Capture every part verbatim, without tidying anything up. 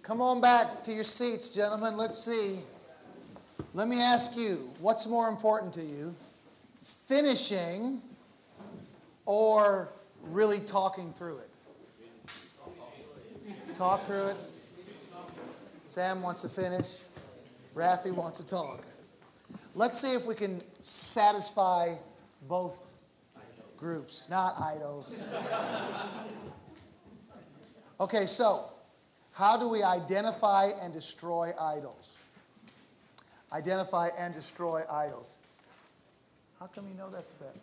Come on back to your seats, gentlemen. Let's see. Let me ask you, what's more important to you? Finishing or really talking through it? Talk through it. Sam wants to finish. Rafi wants to talk. Let's see if we can satisfy both groups, not idols. Okay, so how do we identify and destroy idols? Identify and destroy idols. How come you know that's that?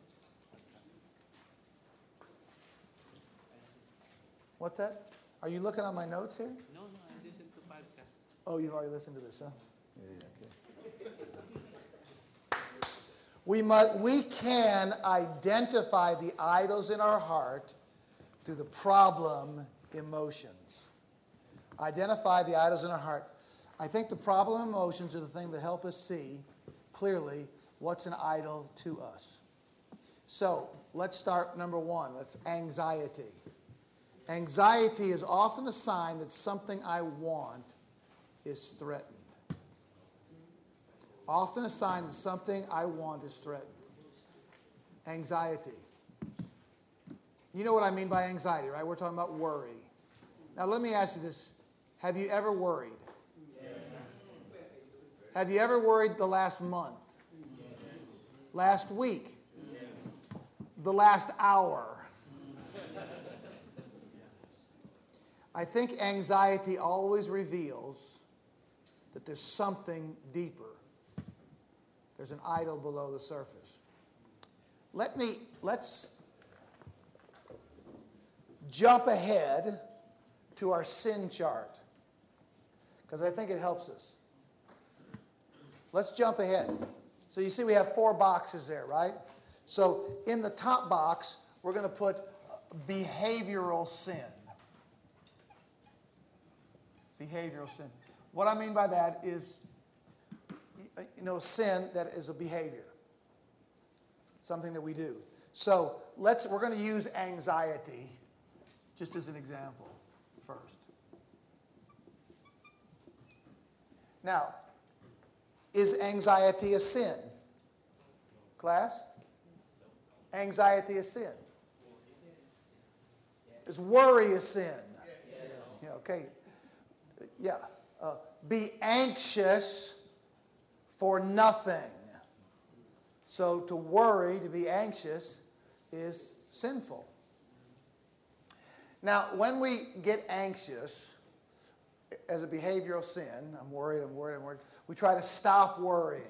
What's that? Are you looking on my notes here? No, no, I listen to podcast. Oh, you've already listened to this, huh? Yeah, yeah, okay. We must, we can identify the idols in our heart through the problem emotions. Identify the idols in our heart. I think the problem emotions are the thing that help us see clearly what's an idol to us. So let's start number one. That's anxiety. Anxiety is often a sign that something I want is threatened. Often a sign that something I want is threatened. Anxiety. You know what I mean by anxiety, right? We're talking about worry. Now let me ask you this. Have you ever worried? Yes. Have you ever worried the last month? Yes. Last week? Yes. The last hour? I think anxiety always reveals that there's something deeper. There's an idol below the surface. Let me, let's jump ahead to our sin chart, because I think it helps us. Let's jump ahead. So you see we have four boxes there, right? So in the top box, we're going to put behavioral sin. Behavioral sin. What I mean by that is, you know, sin that is a behavior. Something that we do. So let's, we're going to use anxiety just as an example first. Now, is anxiety a sin? Class? Anxiety a sin? Is worry a sin? Yeah, okay. Yeah. Uh, be anxious for nothing. So to worry, to be anxious, is sinful. Now, when we get anxious as a behavioral sin, I'm worried, I'm worried, I'm worried, we try to stop worrying.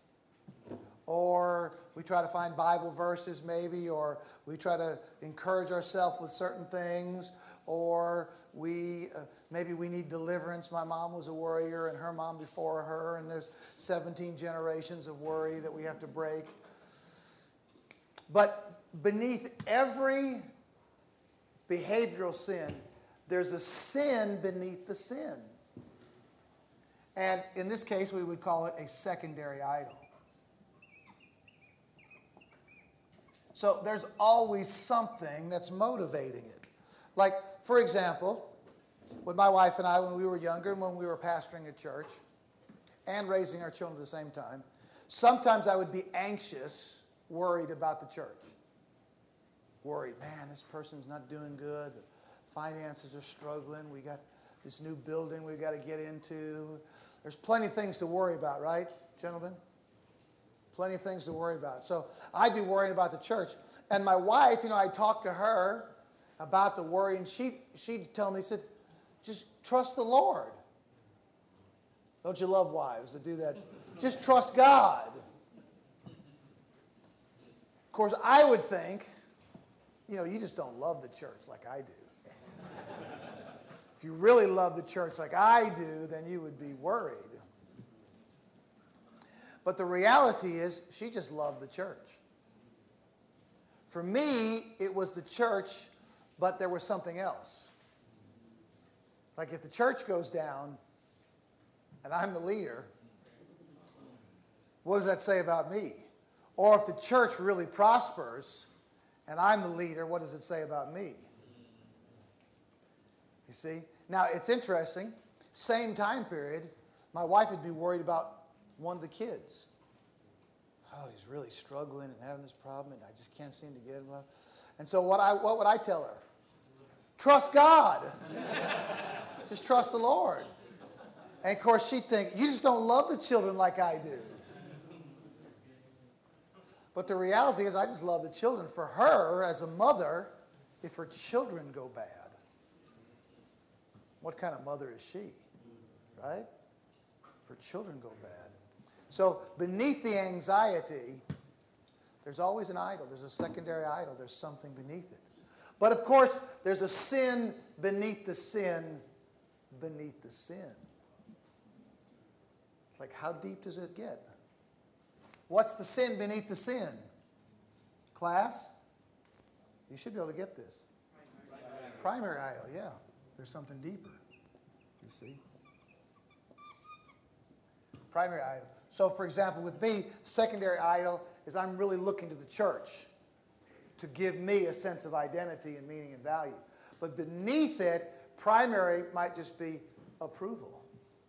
Or we try to find Bible verses maybe, or we try to encourage ourselves with certain things, or we uh, maybe we need deliverance. My mom was a worrier, and her mom before her, and there's seventeen generations of worry that we have to break. But beneath every behavioral sin, there's a sin beneath the sin. And in this case, we would call it a secondary idol. So there's always something that's motivating it. Like, for example, with my wife and I, when we were younger and when we were pastoring a church and raising our children at the same time, sometimes I would be anxious, worried about the church. Worried, man, this person's not doing good. The finances are struggling. We got this new building we've got to get into. There's plenty of things to worry about, right, gentlemen? Plenty of things to worry about. So I'd be worrying about the church. And my wife, you know, I talked to her about the worry, and she, she'd tell me, she said, just trust the Lord. Don't you love wives that do that? Just trust God. Of course, I would think, you know, you just don't love the church like I do. If you really love the church like I do, then you would be worried. But the reality is, she just loved the church. For me, it was the church, but there was something else. Like if the church goes down, and I'm the leader, what does that say about me? Or if the church really prospers, and I'm the leader, what does it say about me? You see? Now, it's interesting. Same time period, my wife would be worried about one of the kids. Oh, he's really struggling and having this problem, and I just can't seem to get him. And so what, I, what would I tell her? Trust God. Just trust the Lord. And of course, she'd think, you just don't love the children like I do. But the reality is, I just love the children. For her, as a mother, if her children go bad, what kind of mother is she? Right? If her children go bad. So beneath the anxiety, there's always an idol. There's a secondary idol. There's something beneath it. But of course, there's a sin beneath the sin beneath the sin. It's like, how deep does it get? What's the sin beneath the sin? Class? You should be able to get this. Primary idol, yeah. There's something deeper. You see? Primary idol. So, for example, with me, secondary idol is I'm really looking to the church to give me a sense of identity and meaning and value. But beneath it, primary might just be approval.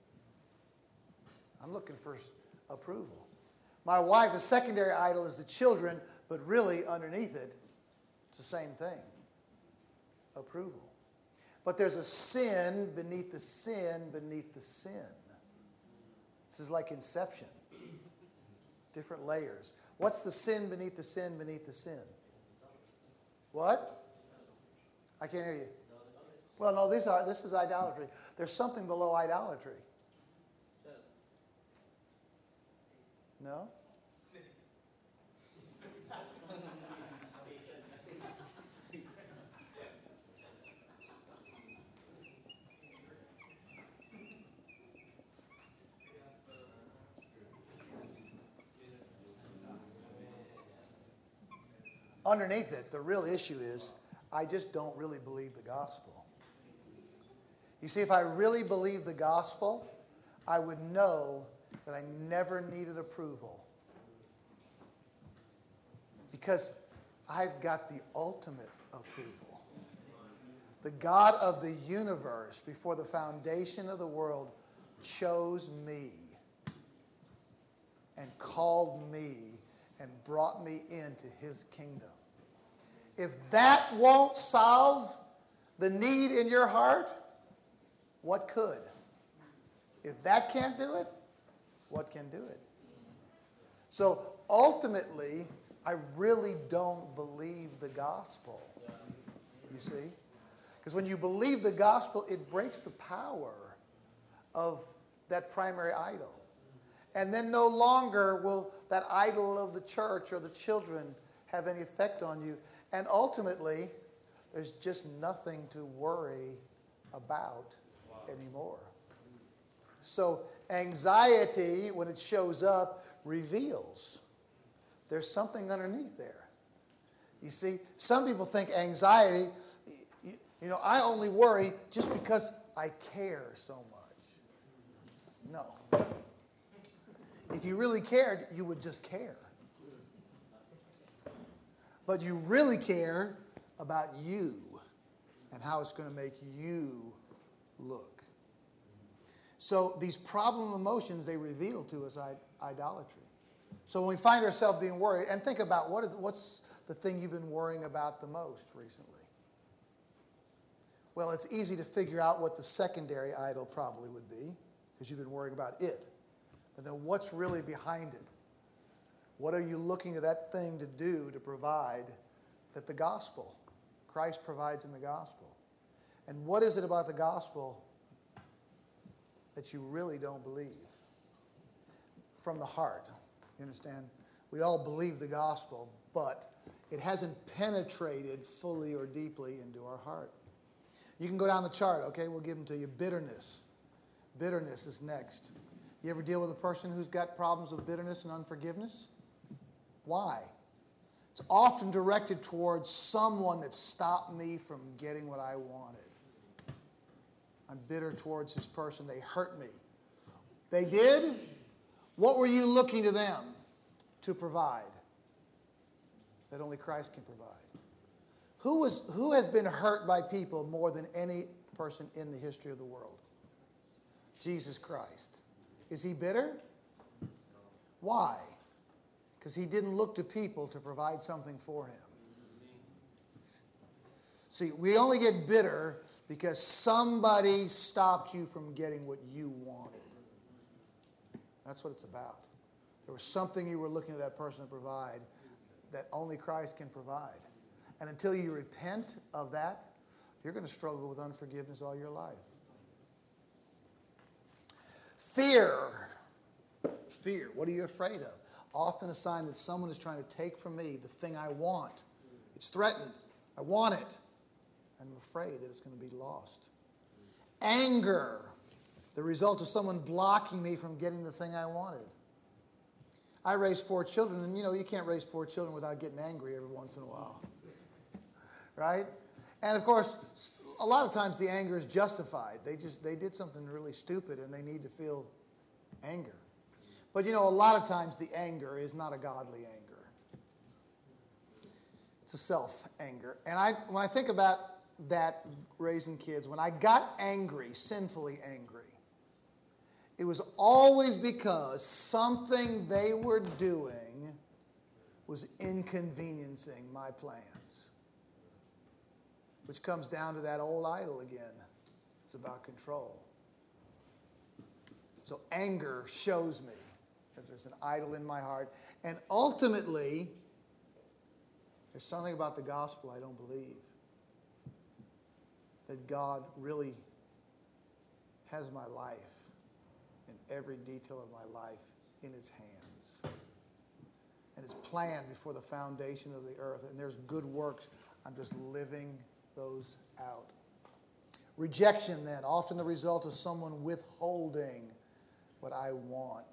I'm looking for approval. My wife, the secondary idol is the children, but really underneath it, it's the same thing. Approval. But there's a sin beneath the sin beneath the sin. This is like Inception. Different layers. What's the sin beneath the sin beneath the sin? What? I can't hear you. Well, no, these are, this is idolatry. There's something below idolatry. No? Underneath it, the real issue is, I just don't really believe the gospel. You see, if I really believed the gospel, I would know that I never needed approval. Because I've got the ultimate approval. The God of the universe, before the foundation of the world, chose me and called me and brought me into his kingdom. If that won't solve the need in your heart, what could? If that can't do it, what can do it? So ultimately, I really don't believe the gospel. You see? Because when you believe the gospel, it breaks the power of that primary idol. And then no longer will that idol of the church or the children have any effect on you. And ultimately, there's just nothing to worry about anymore. So anxiety, when it shows up, reveals there's something underneath there. You see, some people think anxiety, you, you know, I only worry just because I care so much. No. If you really cared, you would just care. But you really care about you and how it's going to make you look. So these problem emotions, they reveal to us idolatry. So when we find ourselves being worried, and think about what is, what's the thing you've been worrying about the most recently? Well, it's easy to figure out what the secondary idol probably would be, because you've been worrying about it. But then what's really behind it? What are you looking at that thing to do to provide that the gospel, Christ provides in the gospel? And what is it about the gospel that you really don't believe? From the heart. You understand? We all believe the gospel, but it hasn't penetrated fully or deeply into our heart. You can go down the chart, okay? We'll give them to you. Bitterness. Bitterness is next. You ever deal with a person who's got problems with bitterness and unforgiveness? Why? It's often directed towards someone that stopped me from getting what I wanted. I'm bitter towards this person. They hurt me. They did? What were you looking to them to provide that only Christ can provide? Who, was, who has been hurt by people more than any person in the history of the world. Jesus Christ. Is he bitter? Why? Because he didn't look to people to provide something for him. See, we only get bitter because somebody stopped you from getting what you wanted. That's what it's about. There was something you were looking to that person to provide that only Christ can provide. And until you repent of that, you're going to struggle with unforgiveness all your life. Fear. Fear. What are you afraid of? Often a sign that someone is trying to take from me the thing I want. It's threatened. I want it. And I'm afraid that it's going to be lost. Anger. The result of someone blocking me from getting the thing I wanted. I raised four children, and you know, you can't raise four children without getting angry every once in a while. Right? And of course, a lot of times the anger is justified. They just they did something really stupid and they need to feel anger. But you know, a lot of times the anger is not a godly anger. It's a self-anger. And I when I think about that raising kids, when I got angry, sinfully angry, it was always because something they were doing was inconveniencing my plans. Which comes down to that old idol again. It's about control. So anger shows me that there's an idol in my heart. And ultimately, there's something about the gospel I don't believe. That God really has my life and every detail of my life in his hands. And it's planned before the foundation of the earth. And there's good works. I'm just living those out. Rejection, then, often the result of someone withholding what I want.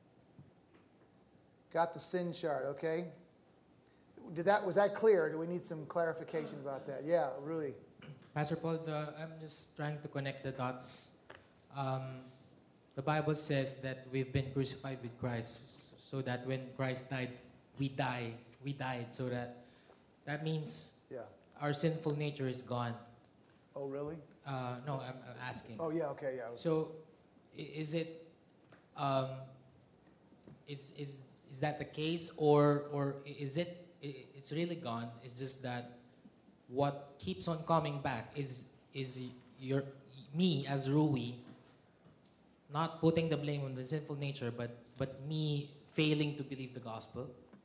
Got the sin chart, okay? Did that was that clear? Or do we need some clarification about that? Yeah, really. Pastor Paul, the, I'm just trying to connect the dots. Um, the Bible says that we've been crucified with Christ, so that when Christ died, we die. We died, so that that means Yeah. our sinful nature is gone. Oh, really? Uh, no, I'm, I'm asking. Oh, yeah, okay, yeah. So, i- is it, um, is is is that the case, or or is it? i- It's really gone. It's just that what keeps on coming back is is your me as Rui, not putting the blame on the sinful nature, but but me failing to believe the gospel.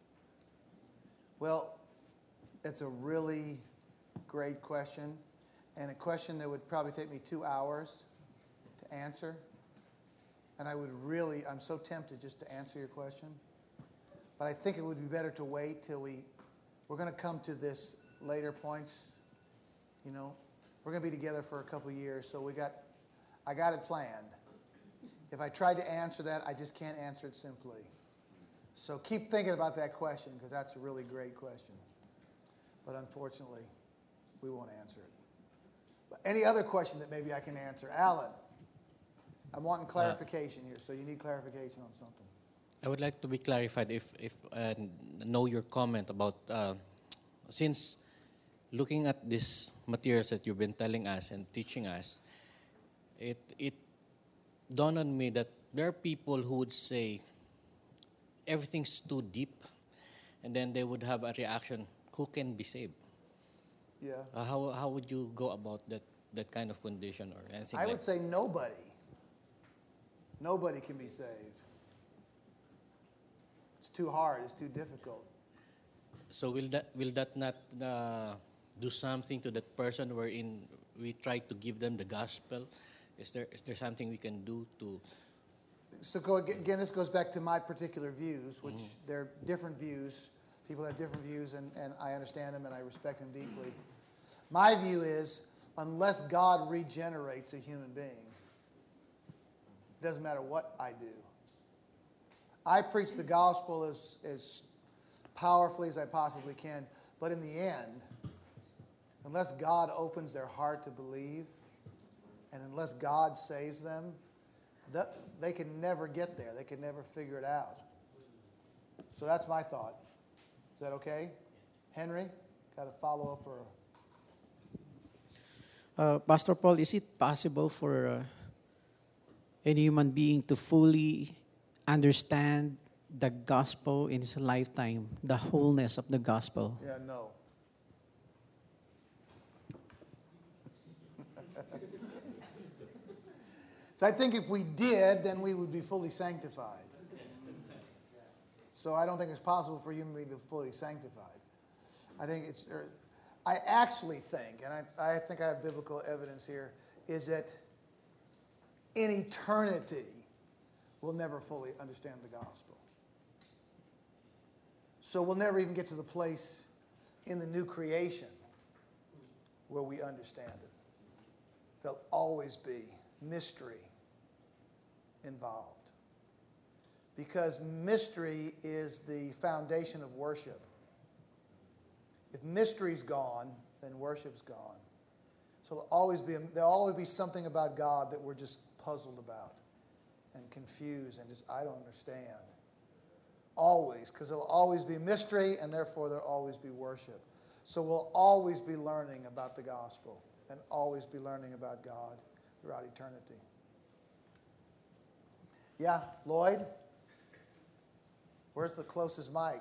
Well, it's a really great question, and a question that would probably take me two hours to answer. And I would really, I'm so tempted just to answer your question. But I think it would be better to wait till we, we're going to come to this later points. You know, we're going to be together for a couple of years, so we got, I got it planned. If I tried to answer that, I just can't answer it simply. So keep thinking about that question, because that's a really great question. But unfortunately, we won't answer it. But any other question that maybe I can answer? Alan, I'm wanting clarification here, so you need clarification on something. I would like to be clarified if, if uh, know your comment about, uh, since looking at these materials that you've been telling us and teaching us, it, it dawned on me that there are people who would say everything's too deep, and then they would have a reaction, who can be saved? Yeah. Uh, how, how would you go about that, that kind of condition or anything I like would say nobody. Nobody can be saved. It's too hard. It's too difficult. So will that will that not uh, do something to that person wherein we try to give them the gospel? Is there is there something we can do to? So go, again, this goes back to my particular views, which mm-hmm. they're different views. People have different views, and, and I understand them and I respect them deeply. My view is, unless God regenerates a human being, it doesn't matter what I do. I preach the gospel as, as powerfully as I possibly can, but in the end, unless God opens their heart to believe, and unless God saves them, that, they can never get there. They can never figure it out. So that's my thought. Is that okay? Henry, got a follow-up or? Uh, Pastor Paul, is it possible for uh, any human being to fully understand the gospel in his lifetime, the wholeness of the gospel? Yeah, no. So I think if we did, then we would be fully sanctified. So I don't think it's possible for a human being to be fully sanctified. I think it's, er, I actually think, and I, I think I have biblical evidence here, is that in eternity, we'll never fully understand the gospel. So we'll never even get to the place in the new creation where we understand it. There'll always be mystery involved. Because mystery is the foundation of worship. If mystery's gone, then worship's gone. So there'll always be, there'll always be something about God that we're just puzzled about and confused and just, I don't understand. Always, because there'll always be mystery and therefore there'll always be worship. So we'll always be learning about the gospel and always be learning about God throughout eternity. Yeah, Lloyd? Where's the closest mic?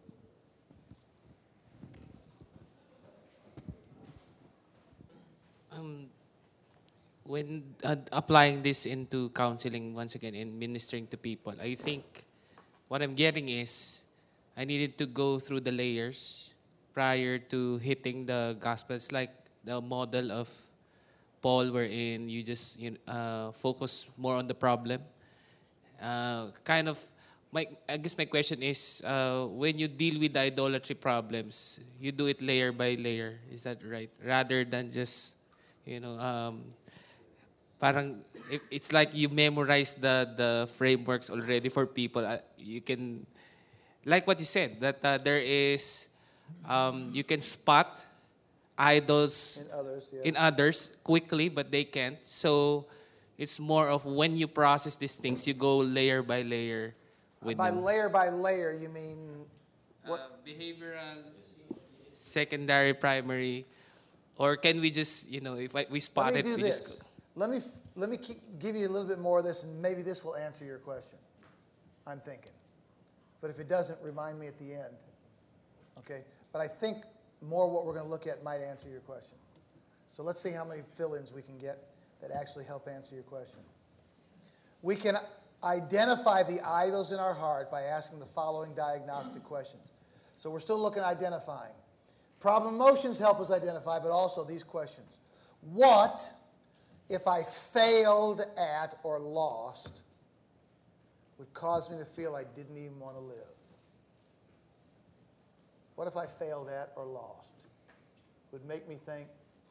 Um, when uh, applying this into counseling once again and ministering to people, I think what I'm getting is I needed to go through the layers prior to hitting the gospel. It's like the model of Paul, wherein you just you know, uh, focus more on the problem. Uh, kind of, my I guess my question is, uh, when you deal with the idolatry problems, you do it layer by layer. Is that right? Rather than just, you know, um, parang it, it's like you memorize the the frameworks already for people. Uh, you can, like what you said, that uh, there is, um, you can spot idols In others, yeah. in others quickly, but they can't. So it's more of when you process these things, you go layer by layer with By them. layer by layer, you mean what? Uh, behavioral, secondary, primary, or can we just, you know, if I, we spot Let me it, do we this. just go. Let me let me keep, give you a little bit more of this, and maybe this will answer your question. I'm thinking, but if it doesn't, remind me at the end. Okay, but I think more what we're going to look at might answer your question. So let's see how many fill-ins we can get that actually help answer your question. We can identify the idols in our heart by asking the following diagnostic questions. So we're still looking at identifying. Problem emotions help us identify, but also these questions. What if I failed at or lost would cause me to feel I didn't even want to live? What if I failed at or lost? Would make me think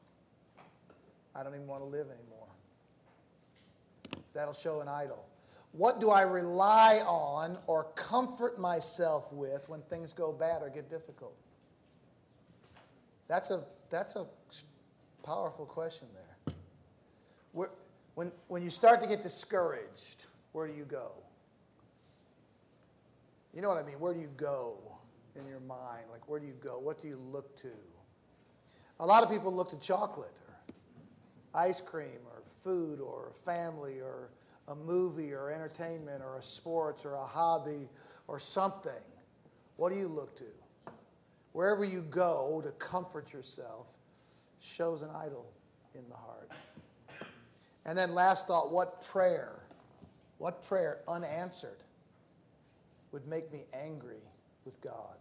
I don't even want to live anymore. That'll show an idol. What do I rely on or comfort myself with when things go bad or get difficult? That's a, that's a powerful question there. Where, when, when you start to get discouraged, where do you go? You know what I mean? Where do you go in your mind? Like, where do you go? What do you look to? A lot of people look to chocolate or ice cream or food or family or a movie or entertainment or a sports or a hobby or something. What do you look to? Wherever you go to comfort yourself shows an idol in the heart. And then last thought, what prayer, what prayer unanswered would make me angry with God?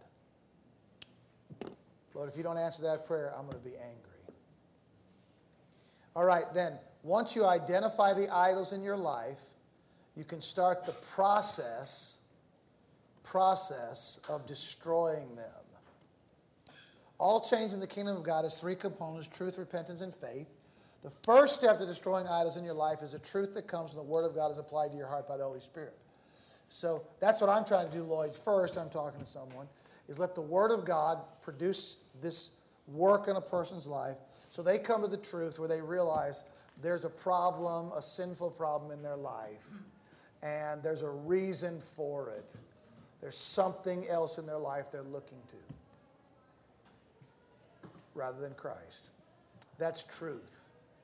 Lord, if you don't answer that prayer, I'm going to be angry. All right, then, once you identify the idols in your life, you can start the process, process of destroying them. All change in the kingdom of God has three components: truth, repentance, and faith. The first step to destroying idols in your life is a truth that comes when the Word of God is applied to your heart by the Holy Spirit. So that's what I'm trying to do, Lloyd. First, I'm talking to someone, is let the Word of God produce this work in a person's life so they come to the truth where they realize there's a problem, a sinful problem in their life, and there's a reason for it. There's something else in their life they're looking to rather than Christ. That's truth.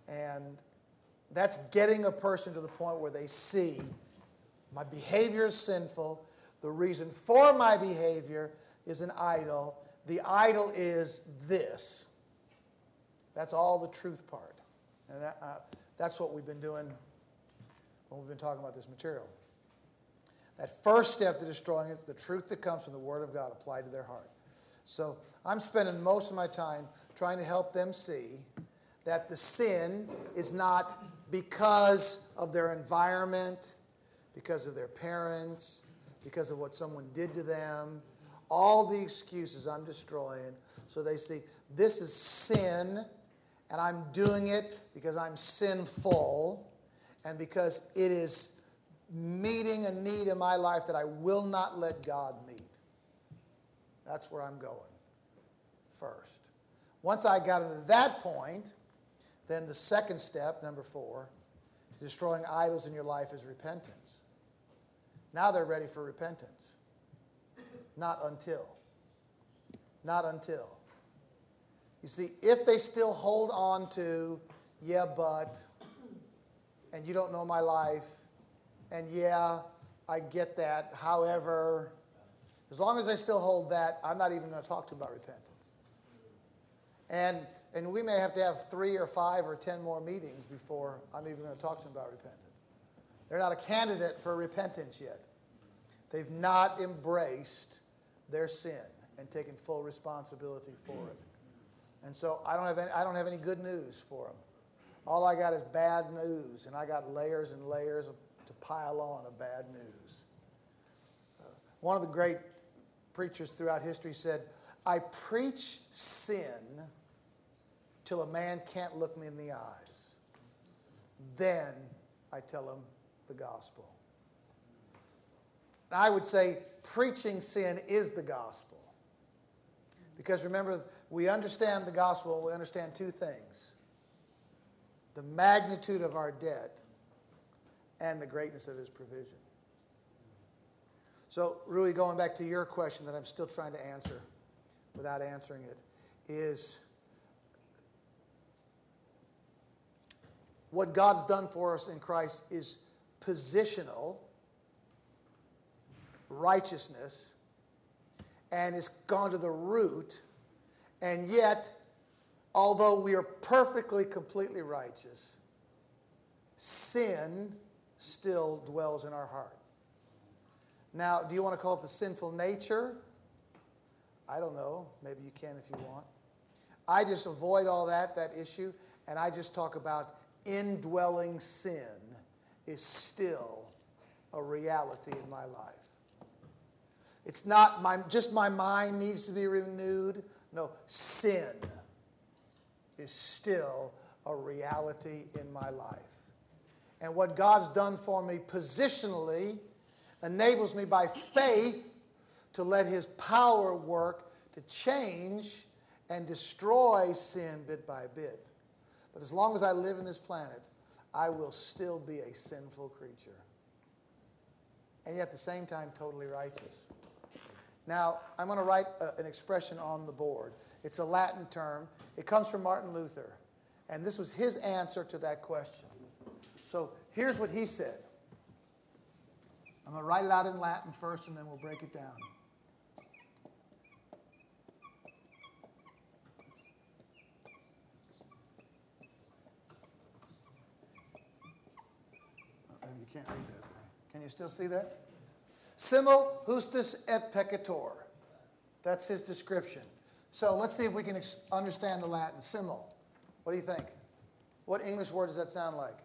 And that's getting a person to the point where they see my behavior is sinful. The reason for my behavior is an idol. The idol is this. That's all the truth part. And that, uh, that's what we've been doing when we've been talking about this material. That first step to destroying it is the truth that comes from the Word of God applied to their heart. So I'm spending most of my time trying to help them see that the sin is not because of their environment, because of their parents, because of what someone did to them. All the excuses I'm destroying. So they see this is sin, and I'm doing it because I'm sinful and because it is meeting a need in my life that I will not let God meet. That's where I'm going first. Once I got into that point, then the second step, number four, destroying idols in your life is repentance. Now they're ready for repentance. Not until. Not until. You see, if they still hold on to, yeah, but, and you don't know my life, and yeah, I get that, however, as long as I still hold that, I'm not even going to talk to them about repentance. And, and we may have to have three or five or ten more meetings before I'm even going to talk to them about repentance. They're not a candidate for repentance yet. They've not embraced their sin and taken full responsibility for it. And so I don't have any, I don't have any good news for them. All I got is bad news, and I got layers and layers of, to pile on of bad news. Uh, one of the great preachers throughout history said, I preach sin till a man can't look me in the eyes. Then I tell him the gospel. And I would say preaching sin is the gospel. Because remember, we understand the gospel, we understand two things. The magnitude of our debt and the greatness of his provision. So, Rui, going back to your question that I'm still trying to answer without answering it, is what God's done for us in Christ is positional righteousness, and it's gone to the root, and yet, although we are perfectly, completely righteous, sin still dwells in our heart. Now, do you want to call it the sinful nature? I don't know. Maybe you can if you want. I just avoid all that, that issue, and I just talk about indwelling sin is still a reality in my life. It's not my, just my mind needs to be renewed. No, sin is still a reality in my life. And what God's done for me positionally enables me by faith to let his power work to change and destroy sin bit by bit. But as long as I live in this planet, I will still be a sinful creature. And yet at the same time, totally righteous. Now, I'm going to write a, an expression on the board. It's a Latin term. It comes from Martin Luther. And this was his answer to that question. So here's what he said. I'm going to write it out in Latin first, and then we'll break it down. Oh, you can't read that. Can you still see that? Simul justus et peccator. That's his description. So let's see if we can ex- understand the Latin. Simul. What do you think? What English word does that sound like?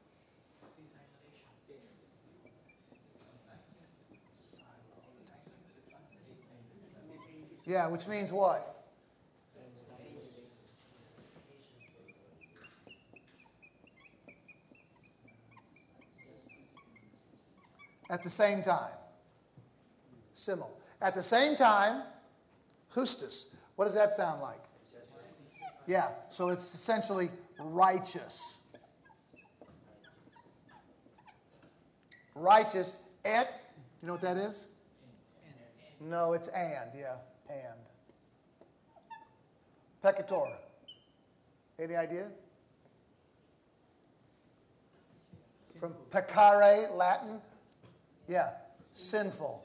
Yeah, which means what? At the same time. Simul. At the same time, justus. What does that sound like? Yeah, so it's essentially righteous. Righteous. Et, you know what that is? No, it's and, yeah, and. Peccator. Any idea? From peccare, Latin. Yeah, sinful.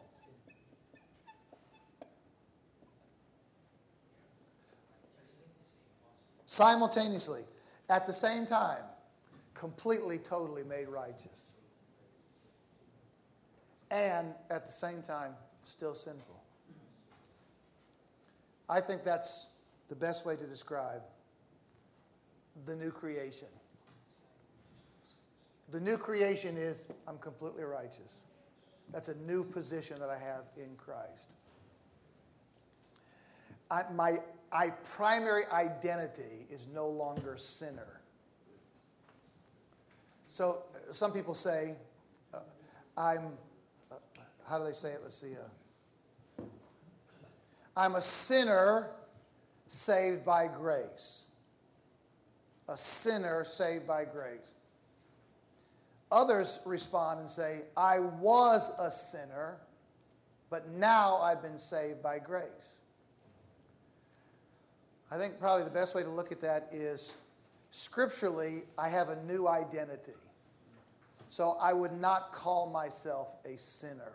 Simultaneously, at the same time, completely, totally made righteous. And at the same time, still sinful. I think that's the best way to describe the new creation. The new creation is, I'm completely righteous. That's a new position that I have in Christ. I, my I, primary identity is no longer sinner. So some people say, uh, I'm, uh, how do they say it? Let's see. Uh, I'm a sinner saved by grace. A sinner saved by grace. Others respond and say, I was a sinner, but now I've been saved by grace. I think probably the best way to look at that is, scripturally, I have a new identity. So I would not call myself a sinner.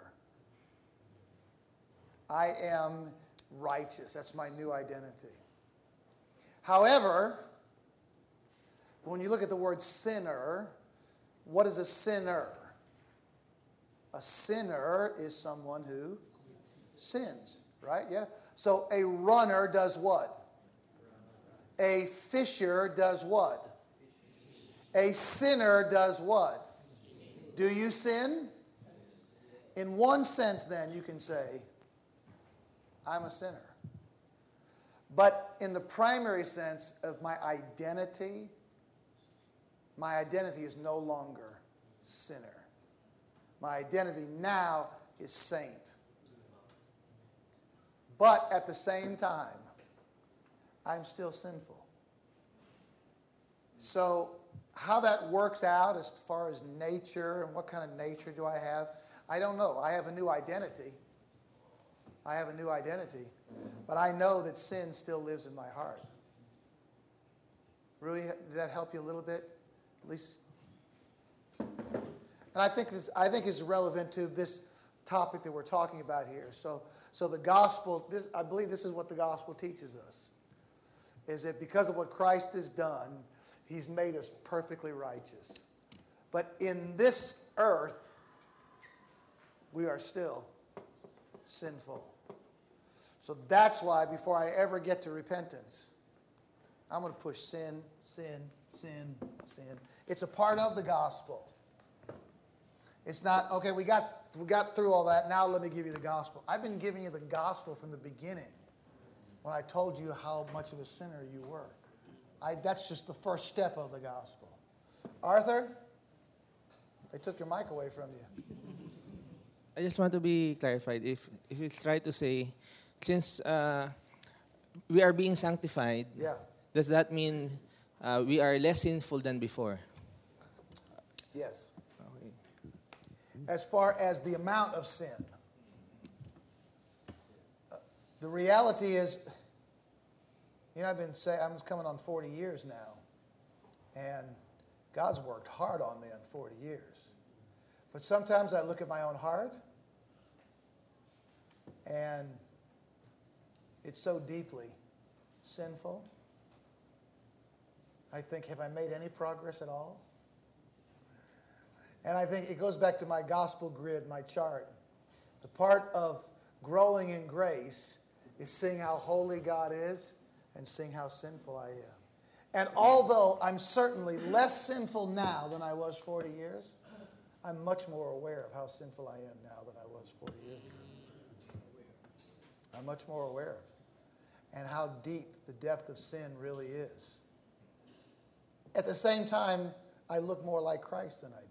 I am righteous. That's my new identity. However, when you look at the word sinner, what is a sinner? A sinner is someone who sins, right? Yeah. So a runner does what? A fisher does what? A sinner does what? Do you sin? In one sense, then, you can say, I'm a sinner. But in the primary sense of my identity, my identity is no longer sinner. My identity now is saint. But at the same time, I'm still sinful. So how that works out as far as nature and what kind of nature do I have, I don't know. I have a new identity. I have a new identity. But I know that sin still lives in my heart. Rui, did that help you a little bit? At least. And I think this, I think is relevant to this topic that we're talking about here. So, so the gospel, this, I believe this is what the gospel teaches us, is that because of what Christ has done, he's made us perfectly righteous. But in this earth, we are still sinful. So that's why before I ever get to repentance, I'm going to push sin, sin, sin, sin. It's a part of the gospel. It's not, okay, we got, we got through all that, now let me give you the gospel. I've been giving you the gospel from the beginning when I told you how much of a sinner you were. I, that's just the first step of the gospel. Arthur, they took your mic away from you. I just want to be clarified. If if it's right to say, since uh, we are being sanctified, Yeah. does that mean uh, we are less sinful than before? Yes. Okay. As far as the amount of sin. Uh, the reality is, you know, I've been saying, I'm coming on forty years now. And God's worked hard on me on forty years. But sometimes I look at my own heart, and it's so deeply sinful. I think, have I made any progress at all? And I think it goes back to my gospel grid, my chart. The part of growing in grace is seeing how holy God is and seeing how sinful I am. And although I'm certainly less sinful now than I was forty years, I'm much more aware of how sinful I am now than I was forty years ago. I'm much more aware of it, and how deep the depth of sin really is. At the same time, I look more like Christ than I did.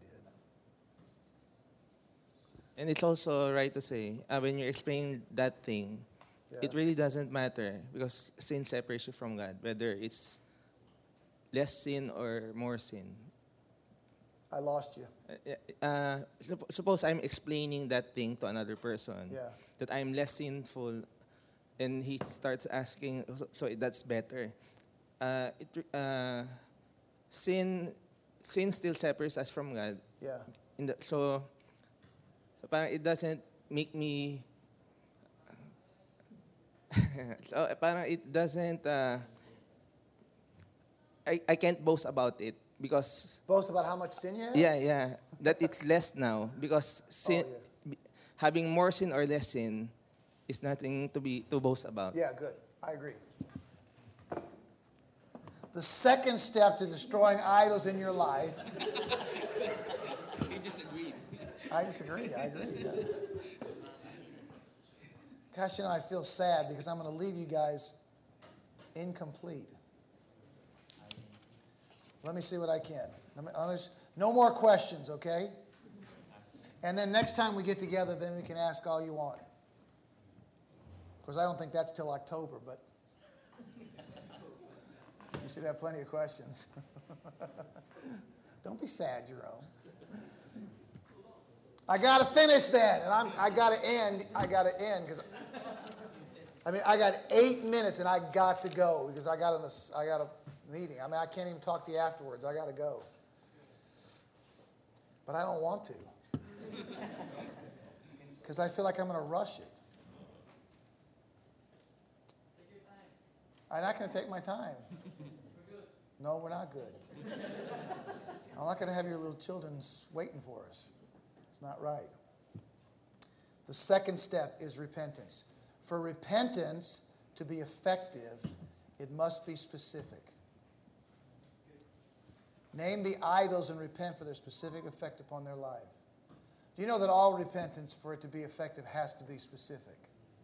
And it's also right to say, uh, when you explain that thing, Yeah. it really doesn't matter because sin separates you from God, whether it's less sin or more sin. I lost you. Uh, uh, sup- suppose I'm explaining that thing to another person, Yeah. that I'm less sinful, and he starts asking, so, so that's better. Uh, it, uh, sin, sin still separates us from God, Yeah. In the, so, so parang it doesn't make me. So parang it doesn't. Uh, I I can't boast about it because Boast about how much sin you have? yeah yeah that it's less now because sin, Oh, b- having more sin or less sin is nothing to be to boast about. Yeah, good. I agree. The second step to destroying idols in your life. He just agreed. I disagree. I agree. Yeah. Gosh, you know, I feel sad because I'm going to leave you guys incomplete. Let me see what I can. Let me, I'll just- no more questions, okay? And then next time we get together, then we can ask all you want. Of course, I don't think that's till October, but you should have plenty of questions. Don't be sad, Jerome. I got to finish then, and I'm, I got to end. I got to end because, I mean, I got eight minutes, and I got to go because I got an, I got a meeting. I mean, I can't even talk to you afterwards. I got to go, but I don't want to because I feel like I'm going to rush it. I'm not going to take my time. No, we're not good. I'm not going to have your little children waiting for us. It's not right. The second step is repentance. For repentance to be effective, it must be specific. Name the idols and repent for their specific effect upon their life. Do you know that all repentance, for it to be effective, has to be specific?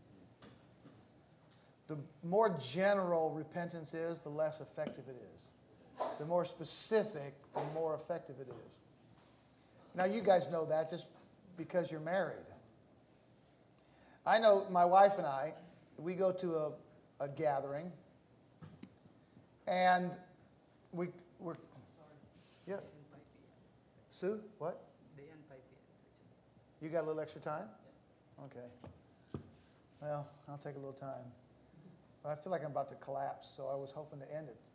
The more general repentance is, the less effective it is. The more specific, the more effective it is. Now, you guys know that just because you're married. I know my wife and I, we go to a, a gathering, and we, we're, yeah. Sue, what? You got a little extra time? Okay. Well, I'll take a little time. But I feel like I'm about to collapse, so I was hoping to end it.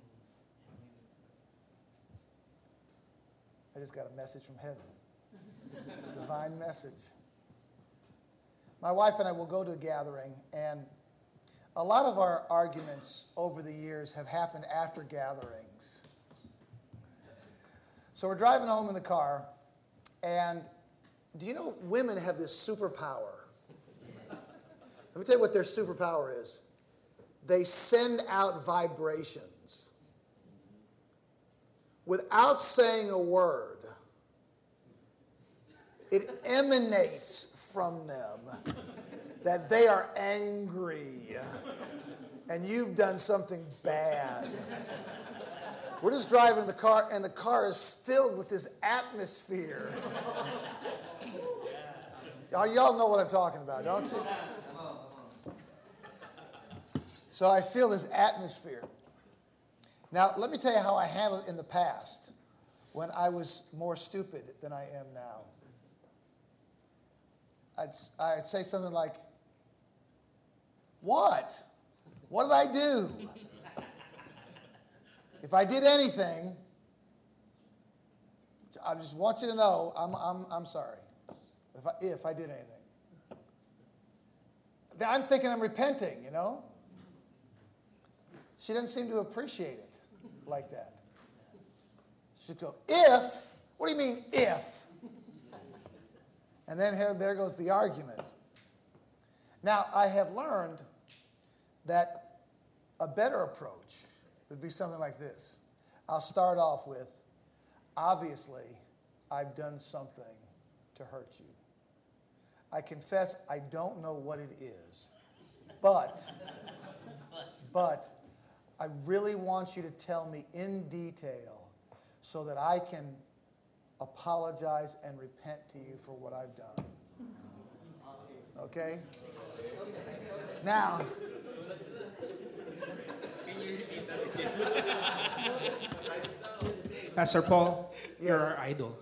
I just got a message from heaven. Divine message. My wife and I will go to a gathering, and a lot of our arguments over the years have happened after gatherings. So we're driving home in the car, and do you know women have this superpower? Let me tell you what their superpower is. They send out vibrations without saying a word. It emanates from them that they are angry and you've done something bad. We're just driving in the car, and the car is filled with this atmosphere. Y'all, y'all know what I'm talking about, don't you? So I feel this atmosphere. Now, let me tell you how I handled it in the past when I was more stupid than I am now. I'd, I'd say something like, what? What did I do? If I did anything, I just want you to know I'm, I'm, I'm sorry if I, if I did anything. I'm thinking I'm repenting, you know? She doesn't seem to appreciate it like that. She'd go, if? What do you mean, if? And then here, there goes the argument. Now, I have learned that a better approach would be something like this. I'll start off with, obviously, I've done something to hurt you. I confess I don't know what it is, but, but I really want you to tell me in detail so that I can apologize and repent to you for what I've done. Okay? Now, Pastor Paul, Yes. you're our idol.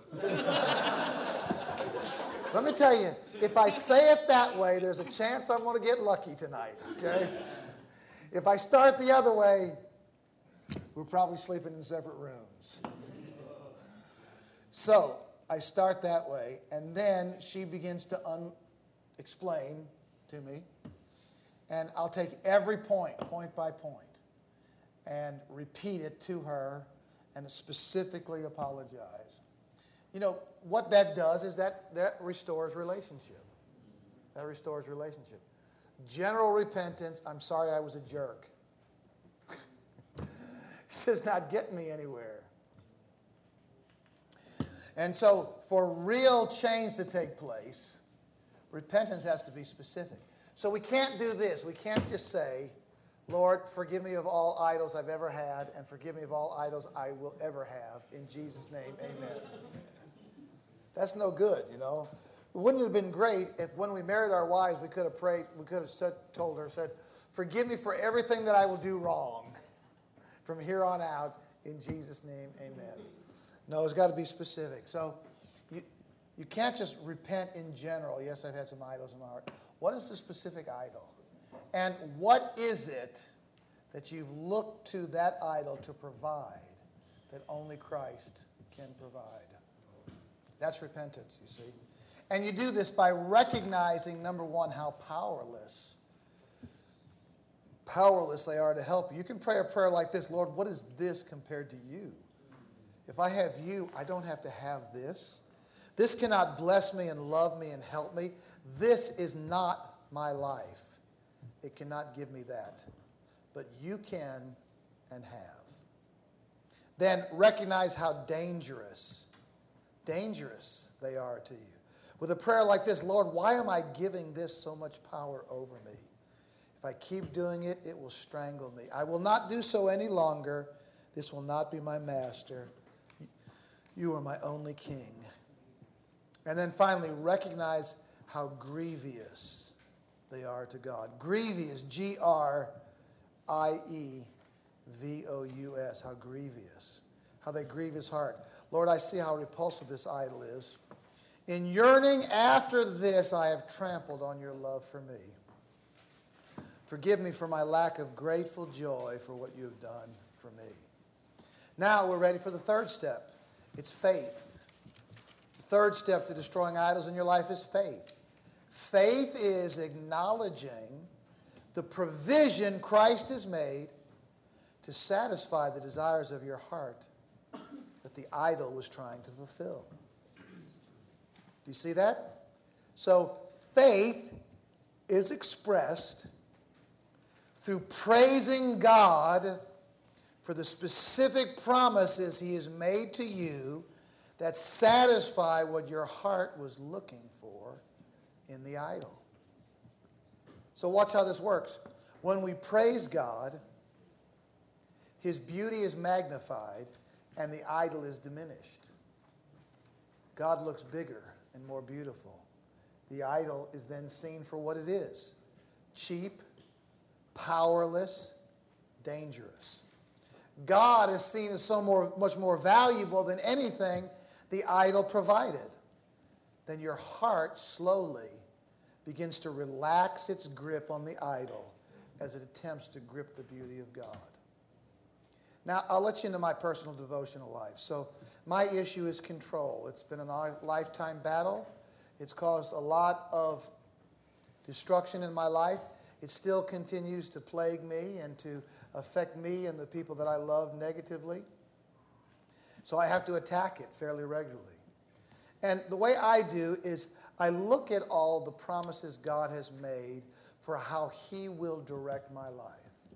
let me tell you, if I say it that way, there's a chance I'm going to get lucky tonight, okay? If I start the other way, we're probably sleeping in separate rooms. So, I start that way, and then she begins to un- explain to me, and I'll take every point, point by point, and repeat it to her and specifically apologize. You know, what that does is that, that restores relationship. That restores relationship. General repentance, I'm sorry I was a jerk. It's just not getting me anywhere. And so for real change to take place, repentance has to be specific. So we can't do this. We can't just say, Lord, forgive me of all idols I've ever had, and forgive me of all idols I will ever have. In Jesus' name, amen. That's no good, you know. Wouldn't it have been great if when we married our wives, we could have prayed, we could have said, told her, said, forgive me for everything that I will do wrong from here on out. In Jesus' name, amen. No, it's got to be specific. So you, you can't just repent in general. Yes, I've had some idols in my heart. What is the specific idol? And what is it that you've looked to that idol to provide that only Christ can provide? That's repentance, you see. And you do this by recognizing, number one, how powerless, powerless they are to help you. You can pray a prayer like this, Lord, what is this compared to you? If I have you, I don't have to have this. This cannot bless me and love me and help me. This is not my life. It cannot give me that. But you can and have. Then recognize how dangerous, dangerous they are to you. With a prayer like this, Lord, why am I giving this so much power over me? If I keep doing it, it will strangle me. I will not do so any longer. This will not be my master. You are my only king. And then finally, recognize how grievous they are to God. Grievous, G R I E V O U S, how grievous. How they grieve his heart. Lord, I see how repulsive this idol is. In yearning after this, I have trampled on your love for me. Forgive me for my lack of grateful joy for what you have done for me. Now we're ready for the third step. It's faith. The third step to destroying idols in your life is faith. Faith is acknowledging the provision Christ has made to satisfy the desires of your heart that the idol was trying to fulfill. Do you see that? So faith is expressed through praising God for the specific promises he has made to you that satisfy what your heart was looking for in the idol. So watch how this works. When we praise God, his beauty is magnified and the idol is diminished. God looks bigger and more beautiful. The idol is then seen for what it is: cheap, powerless, dangerous. God is seen as so more, much more valuable than anything the idol provided. Then your heart slowly begins to relax its grip on the idol as it attempts to grip the beauty of God. Now, I'll let you into my personal devotional life. So my issue is control. It's been a lifetime battle. It's caused a lot of destruction in my life. It still continues to plague me and to affect me and the people that I love negatively. So I have to attack it fairly regularly. And the way I do is I look at all the promises God has made for how he will direct my life.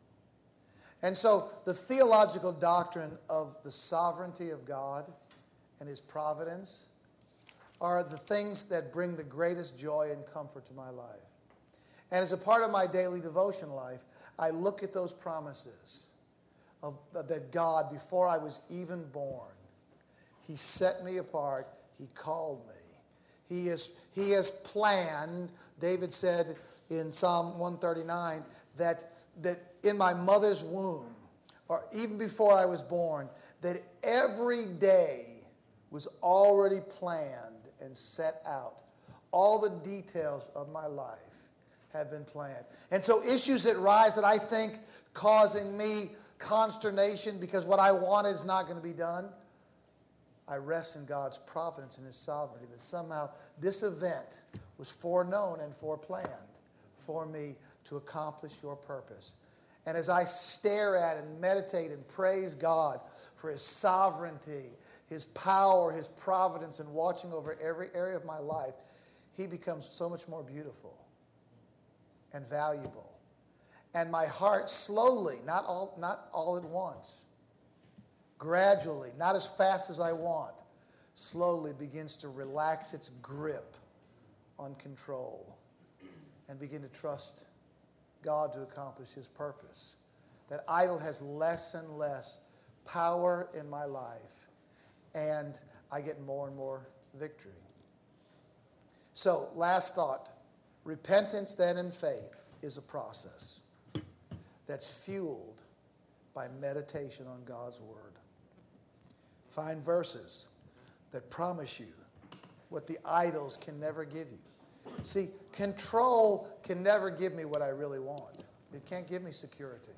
And so the theological doctrine of the sovereignty of God and his providence are the things that bring the greatest joy and comfort to my life. And as a part of my daily devotion life, I look at those promises of, that God, before I was even born, he set me apart, he called me. He, is, he has planned, David said in Psalm one thirty-nine, that, that in my mother's womb, or even before I was born, that every day was already planned and set out. All the details of my life have been planned. And so issues that rise that I think causing me consternation because what I wanted is not going to be done, I rest in God's providence and his sovereignty, that somehow this event was foreknown and foreplanned for me to accomplish your purpose. And as I stare at and meditate and praise God for his sovereignty, his power, his providence, and watching over every area of my life, he becomes so much more beautiful and valuable. And my heart slowly, not all, not all at once, gradually, not as fast as I want, slowly begins to relax its grip on control and begin to trust God to accomplish his purpose. That idol has less and less power in my life, and I get more and more victory. So, last thought. Repentance then and faith is a process that's fueled by meditation on God's word. Find verses that promise you what the idols can never give you. See, control can never give me what I really want. It can't give me security.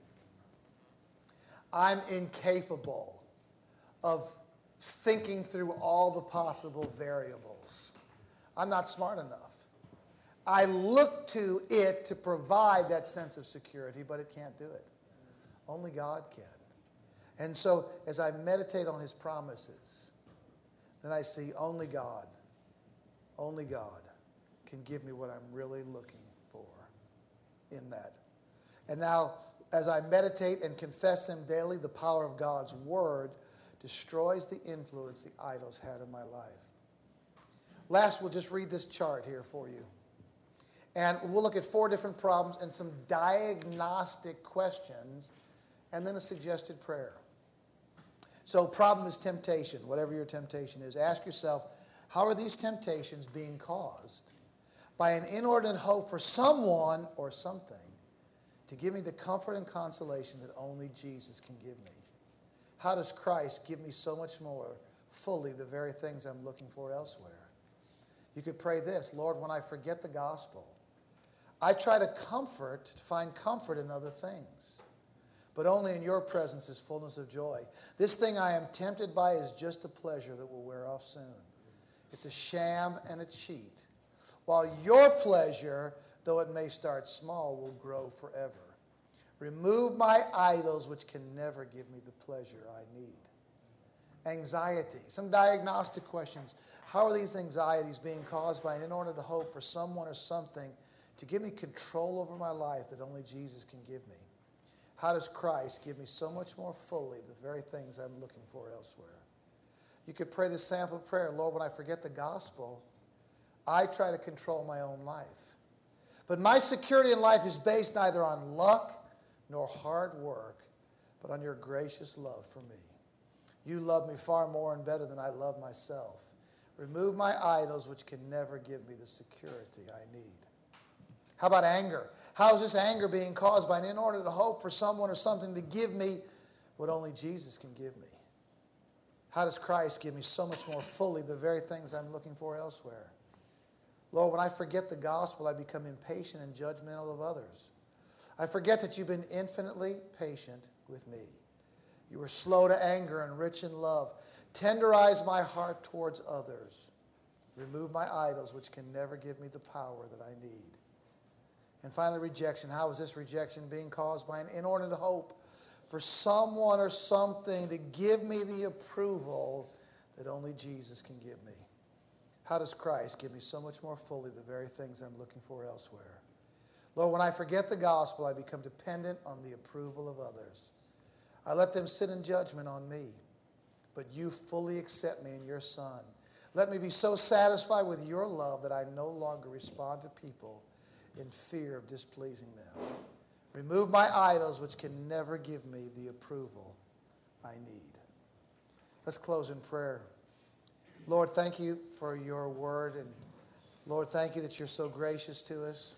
I'm incapable of thinking through all the possible variables. I'm not smart enough. I look to it to provide that sense of security, but it can't do it. Only God can. And so as I meditate on his promises, then I see only God, only God can give me what I'm really looking for in that. And now, as I meditate and confess him daily, the power of God's word destroys the influence the idols had in my life. Last, we'll just read this chart here for you. And we'll look at four different problems and some diagnostic questions, and then a suggested prayer. So problem is temptation, whatever your temptation is. Ask yourself, how are these temptations being caused by an inordinate hope for someone or something to give me the comfort and consolation that only Jesus can give me? How does Christ give me so much more fully the very things I'm looking for elsewhere? You could pray this, Lord, when I forget the gospel, I try to comfort, to find comfort in other things. But only in your presence is fullness of joy. This thing I am tempted by is just a pleasure that will wear off soon. It's a sham and a cheat. While your pleasure, though it may start small, will grow forever. Remove my idols, which can never give me the pleasure I need. Anxiety. Some diagnostic questions. How are these anxieties being caused by an inordinate hope for someone or something to give me control over my life that only Jesus can give me? How does Christ give me so much more fully the very things I'm looking for elsewhere? You could pray this sample prayer, Lord, when I forget the gospel, I try to control my own life. But my security in life is based neither on luck nor hard work, but on your gracious love for me. You love me far more and better than I love myself. Remove my idols, which can never give me the security I need. How about anger? How is this anger being caused by an inordinate hope for someone or something to give me what only Jesus can give me? How does Christ give me so much more fully the very things I'm looking for elsewhere? Lord, when I forget the gospel, I become impatient and judgmental of others. I forget that you've been infinitely patient with me. You were slow to anger and rich in love. Tenderize my heart towards others. Remove my idols, which can never give me the power that I need. And finally, rejection. How is this rejection being caused by an inordinate hope for someone or something to give me the approval that only Jesus can give me? How does Christ give me so much more fully the very things I'm looking for elsewhere? Lord, when I forget the gospel, I become dependent on the approval of others. I let them sit in judgment on me, but you fully accept me in your Son. Let me be so satisfied with your love that I no longer respond to people in fear of displeasing them. Remove my idols, which can never give me the approval I need. Let's close in prayer. Lord, thank you for your word. And Lord, thank you that you're so gracious to us.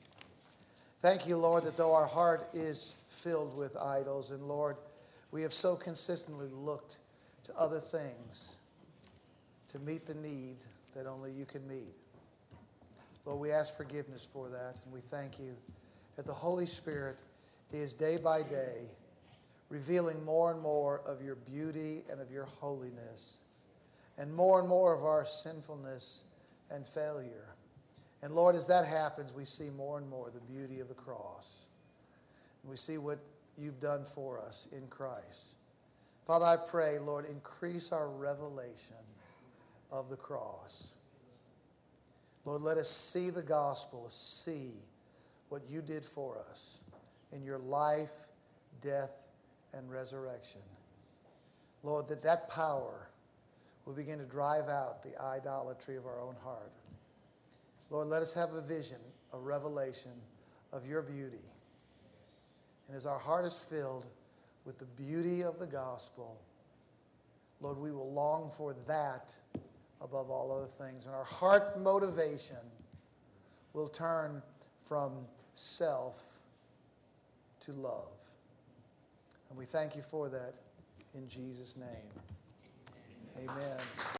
Thank you, Lord, that though our heart is filled with idols, and Lord, we have so consistently looked to other things to meet the need that only you can meet. Lord, we ask forgiveness for that, and we thank you that the Holy Spirit is day by day revealing more and more of your beauty and of your holiness. and more and more of our sinfulness and failure. And Lord, as that happens, we see more and more the beauty of the cross. We see what you've done for us in Christ. Father, I pray, Lord, increase our revelation of the cross. Lord, let us see the gospel, see what you did for us in your life, death, and resurrection. Lord, that that power will begin to drive out the idolatry of our own heart. Lord, let us have a vision, a revelation of your beauty. And as our heart is filled with the beauty of the gospel, Lord, we will long for that above all other things. And our heart motivation will turn from self to love. And we thank you for that in Jesus' name. Amen.